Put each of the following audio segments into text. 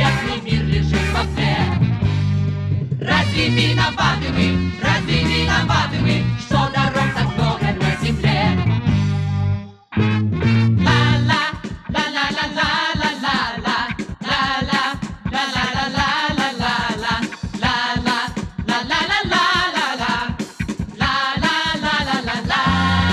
прекрасный мир лежит во сне. Разве виноваты мы, что дорог так много на земле? Ла-ла, ла-ла-ла-ла-ла-ла-ла, ла-ла, ла-ла-ла-ла-ла-ла-ла, ла-ла, ла-ла-ла-ла-ла-ла, ла-ла-ла-ла-ла-ла.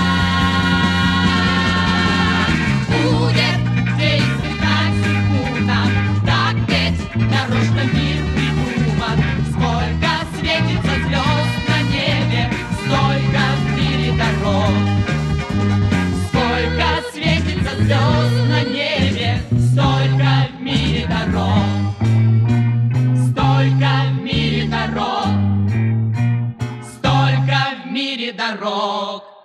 Будет действовать так секундно, так ведь нарочно мир придуман. Сколько светится звезд на небе, столько в мире дорог. Сколько светится звезд на небе, столько в мире дорог. Столько в мире дорог. Столько в мире дорог.